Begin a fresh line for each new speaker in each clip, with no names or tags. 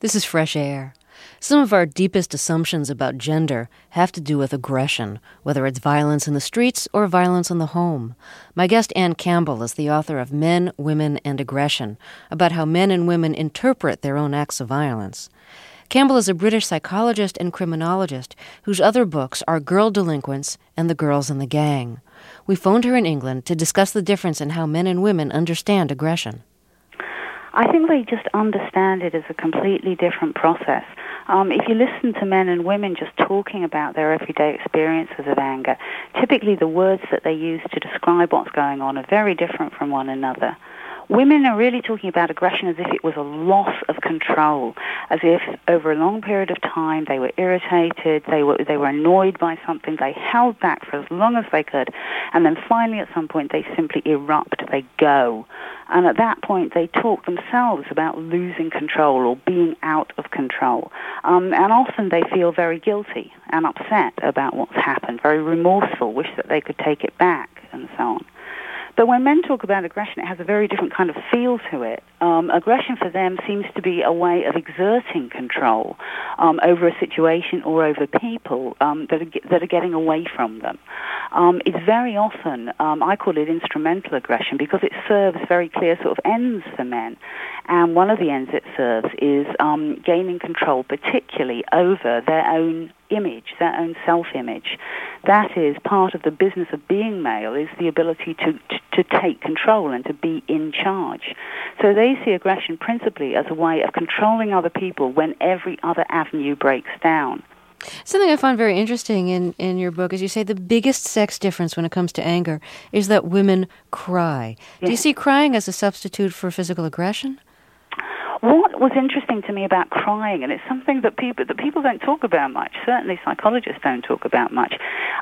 This is Fresh Air. Some of our deepest assumptions about gender have to do with aggression, whether it's violence in the streets or violence in the home. My guest, Anne Campbell, is the author of Men, Women, and Aggression, about how men and women interpret their own acts of violence. Campbell is a British psychologist and criminologist whose other books are Girl Delinquents and The Girls in the Gang. We phoned her in England to discuss the difference in how men and women understand aggression.
I think they just understand it as a completely different process. If you listen to men and women just talking about their everyday experiences of anger, typically the words that they use to describe what's going on are very different from one another. Women are really talking about aggression as if it was a loss of control, as if over a long period of time they were irritated, they were annoyed by something, they held back for as long as they could, and then finally at some point they simply erupt, they go. And at that point they talk themselves about losing control or being out of control. And often they feel very guilty and upset about what's happened, very remorseful, wish that they could take it back, and so on. But when men talk about aggression, it has a very different kind of feel to it. Aggression for them seems to be a way of exerting control over a situation or over people that are getting away from them. It's very often, I call it instrumental aggression, because it serves very clear sort of ends for men. And one of the ends it serves is gaining control, particularly over their own image, their own self-image. That is part of the business of being male, is the ability to take control and to be in charge. So they see aggression principally as a way of controlling other people when every other avenue breaks down.
Something I find very interesting in your book is you say the biggest sex difference when it comes to anger is that women cry. Yes. Do you see crying as a substitute for physical aggression?
What was interesting to me about crying, and it's something that people don't talk about much, certainly psychologists don't talk about much,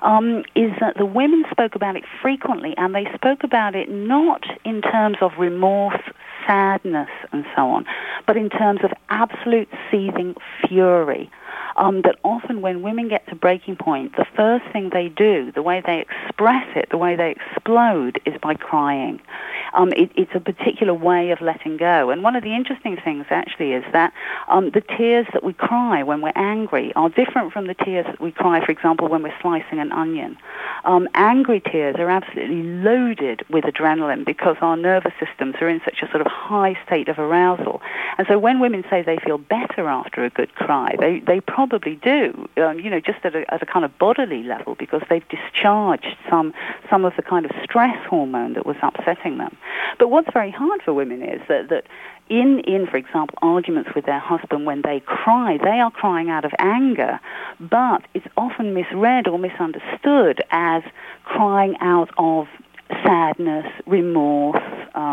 is that the women spoke about it frequently, and they spoke about it not in terms of remorse, sadness, and so on, but in terms of absolute seething fury. That often when women get to breaking point, the first thing they do, the way they express it, the way they explode, is by crying. It's a particular way of letting go. And one of the interesting things, actually, is that the tears that we cry when we're angry are different from the tears that we cry, for example, when we're slicing an onion. Angry tears are absolutely loaded with adrenaline because our nervous systems are in such a sort of high state of arousal. And so when women say they feel better after a good cry, they probably do, just at a kind of bodily level, because they've discharged some of the kind of stress hormone that was upsetting them. But what's very hard for women is that in, for example, arguments with their husband, when they cry, they are crying out of anger, but it's often misread or misunderstood as crying out of sadness, remorse,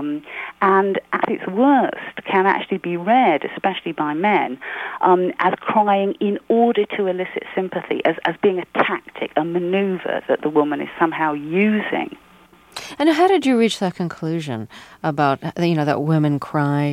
and at its worst can actually be read, especially by men, as crying in order to elicit sympathy, as being a tactic, a maneuver that the woman is somehow using.
And how did you reach that conclusion about, that women cry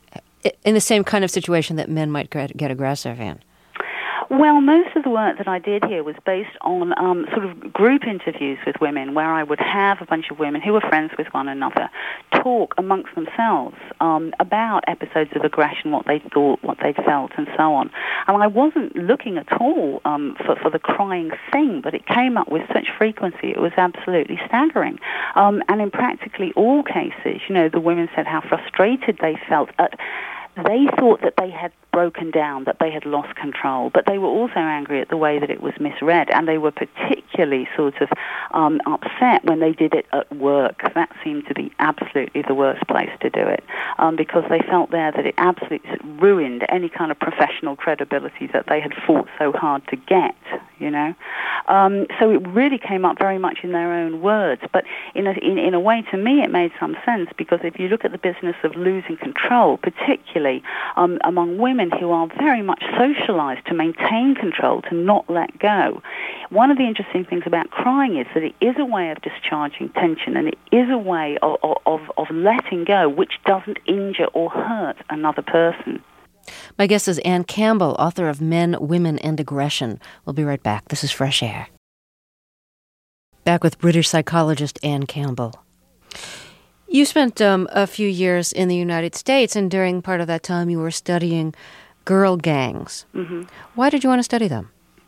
in the same kind of situation that men might get aggressive in?
Well, most of the work that I did here was based on sort of group interviews with women, where I would have a bunch of women who were friends with one another talk amongst themselves about episodes of aggression, what they thought, what they felt, and so on. And I wasn't looking at all for the crying thing, but it came up with such frequency, it was absolutely staggering. And in practically all cases, the women said how frustrated they felt at. They thought that they had broken down, that they had lost control, but they were also angry at the way that it was misread, and they were particularly sort of upset when they did it at work. That seemed to be absolutely the worst place to do it, because they felt there that it absolutely ruined any kind of professional credibility that they had fought so hard to get, So it really came up very much in their own words, but in a way, to me, it made some sense, because if you look at the business of losing control, particularly among women who are very much socialized to maintain control, to not let go. One of the interesting things about crying is that it is a way of discharging tension, and it is a way of letting go, which doesn't injure or hurt another person.
My guest is Anne Campbell, author of Men, Women, and Aggression. We'll be right back. This is Fresh Air. Back with British psychologist Anne Campbell. You spent a few years in the United States, and during part of that time you were studying girl gangs.
Mm-hmm.
Why did you want to study them?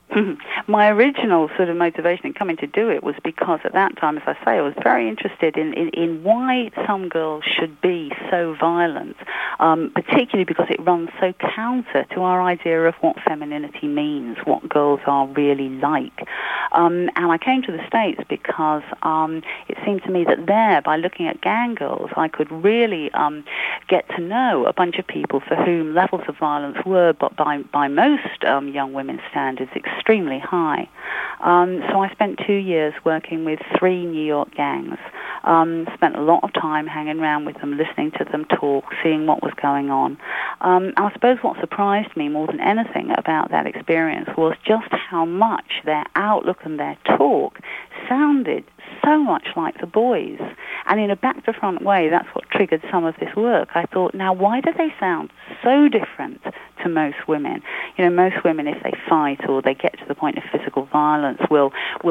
My original sort of motivation in coming to do it was because at that time, as I say, I was very interested in why some girls should be so violent, particularly because it runs so counter to our idea of what femininity means, what girls are really like. And I came to the States because it seemed to me that there, by looking at gang girls, I could really get to know a bunch of people for whom levels of violence were, but by most young women's standards, extremely high. So I spent 2 years working with 3 New York gangs. Spent a lot of time hanging around with them, listening to them talk, seeing what was going on. I suppose what surprised me more than anything about that experience was just how much their outlook and their talk sounded so much like the boys. And in a back-to-front way, that's what triggered some of this work. I thought, now, why do they sound so different to most women? You know, most women, if they fight or they get to the point of physical violence, will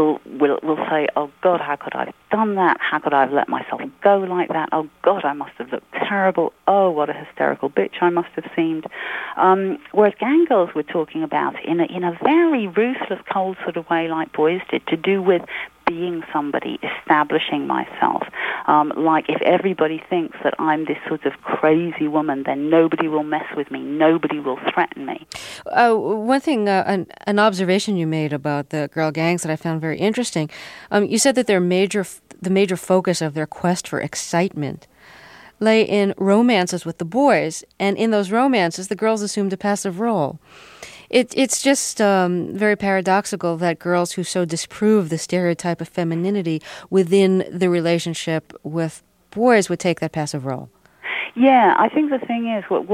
say, oh, God, how could I have done that? How could I have let myself go like that? Oh, God, I must have looked terrible. Oh, what a hysterical bitch I must have seemed. Whereas gang girls were talking about in a very ruthless, cold sort of way like boys did, to do with being somebody, establishing myself. Like if everybody thinks that I'm this sort of crazy woman, then nobody will mess with me, nobody will threaten me.
One thing, an observation you made about the girl gangs that I found very interesting, you said that the major focus of their quest for excitement lay in romances with the boys, and in those romances, the girls assumed a passive role. It's just very paradoxical that girls who so disprove the stereotype of femininity within the relationship with boys would take that passive role.
Yeah, I think the thing is, what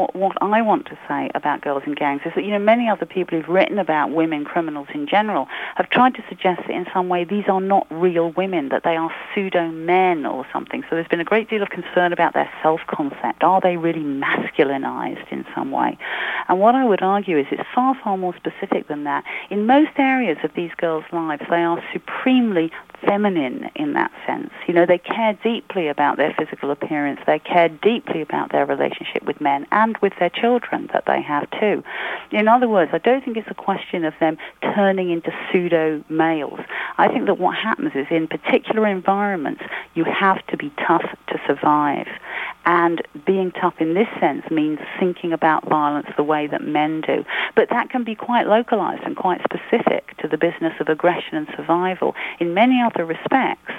I want to say about girls in gangs is that, you know, many other people who've written about women criminals in general have tried to suggest that in some way these are not real women, that they are pseudo-men or something. So there's been a great deal of concern about their self-concept. Are they really masculinized in some way? And what I would argue is it's far, far more specific than that. In most areas of these girls' lives, they are supremely feminine in that sense. You know, they care deeply about their physical appearance. They care deeply about their relationship with men and with their children that they have too. In other words, I don't think it's a question of them turning into pseudo-males. I think that what happens is in particular environments, you have to be tough to survive. And being tough in this sense means thinking about violence the way that men do. But that can be quite localized and quite specific to the business of aggression and survival. In many other respects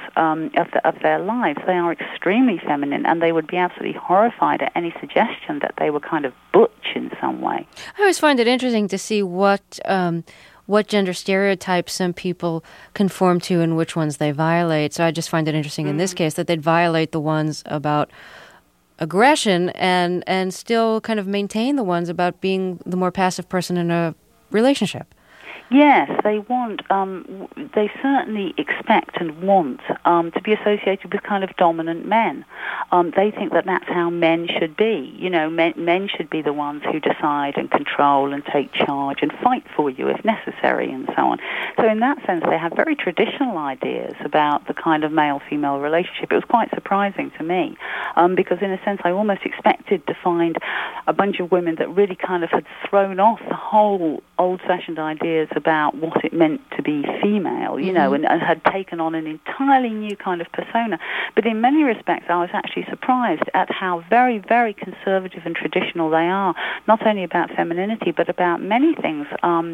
of their lives, they are extremely feminine, and they would be absolutely horrified at any suggestion that they were kind of butch in some way.
I always find it interesting to see what gender stereotypes some people conform to and which ones they violate. So I just find it interesting in this case that they'd violate the ones about aggression and still kind of maintain the ones about being the more passive person in a relationship.
Yes, they want, they certainly expect and want to be associated with kind of dominant men. They think that that's how men should be. You know, men should be the ones who decide and control and take charge and fight for you if necessary and so on. So in that sense, they have very traditional ideas about the kind of male-female relationship. It was quite surprising to me because in a sense I almost expected to find a bunch of women that really kind of had thrown off the whole old-fashioned ideas about what it meant to be female, you know, and had taken on an entirely new kind of persona. But in many respects, I was actually surprised at how very, very conservative and traditional they are, not only about femininity, but about many things,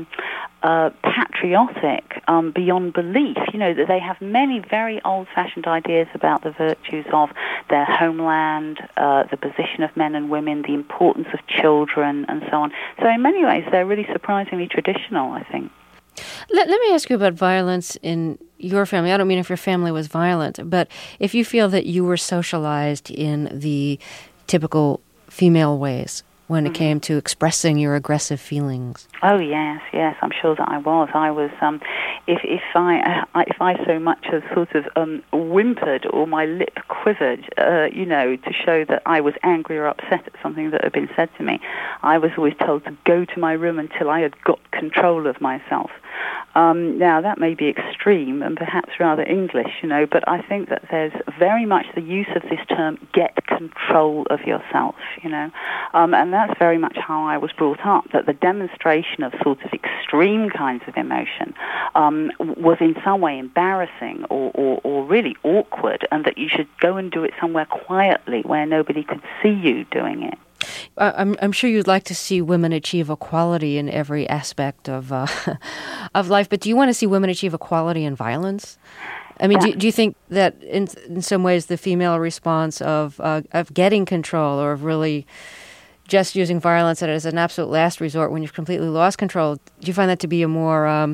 patriotic, beyond belief. You know, that they have many very old-fashioned ideas about the virtues of their homeland, the position of men and women, the importance of children, and so on. So in many ways, they're really surprisingly traditional, I think.
Let me ask you about violence in your family. I don't mean if your family was violent, but if you feel that you were socialized in the typical female ways when it came to expressing your aggressive feelings.
Oh yes, I'm sure that I was. I was, if I so much as sort of whimpered or my lip quivered, you know, to show that I was angry or upset at something that had been said to me, I was always told to go to my room until I had got control of myself. Now, that may be extreme and perhaps rather English, but I think that there's very much the use of this term, get control of yourself, and that's very much how I was brought up, that the demonstration of sort of extreme kinds of emotion was in some way embarrassing or really awkward, and that you should go and do it somewhere quietly where nobody could see you doing it.
I'm sure you'd like to see women achieve equality in every aspect of of life, but do you want to see women achieve equality in violence? I mean, do you think that in some ways the female response of getting control or of really just using violence as an absolute last resort when you've completely lost control, do you find that to be a more,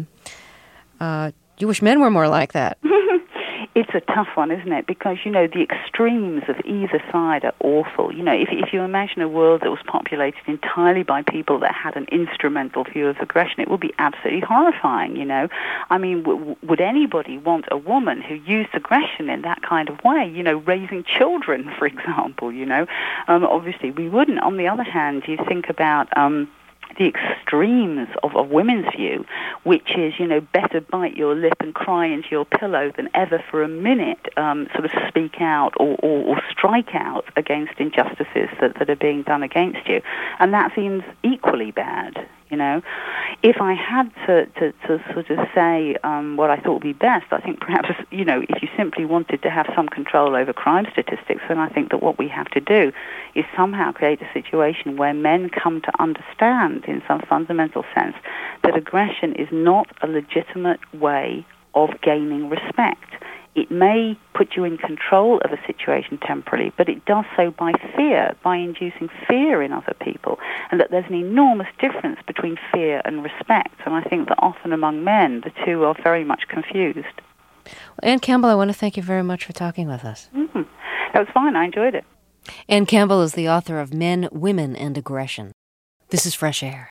you wish men were more like that?
It's a tough one, isn't it? Because, the extremes of either side are awful. If you imagine a world that was populated entirely by people that had an instrumental view of aggression, it would be absolutely horrifying, I mean, would anybody want a woman who used aggression in that kind of way, raising children, for example, Obviously, we wouldn't. On the other hand, you think about the extremes of women's view, which is, better bite your lip and cry into your pillow than ever for a minute sort of speak out or strike out against injustices that are being done against you. And that seems equally bad. If I had to sort of say what I thought would be best, I think perhaps, if you simply wanted to have some control over crime statistics, then I think that what we have to do is somehow create a situation where men come to understand in some fundamental sense that aggression is not a legitimate way of gaining respect. It may put you in control of a situation temporarily, but it does so by fear, by inducing fear in other people, and that there's an enormous difference between fear and respect. And I think that often among men, the two are very much confused.
Well, Ann Campbell, I want to thank you very much for talking with us.
Mm-hmm. That was fine. I enjoyed it.
Ann Campbell is the author of Men, Women, and Aggression. This is Fresh Air.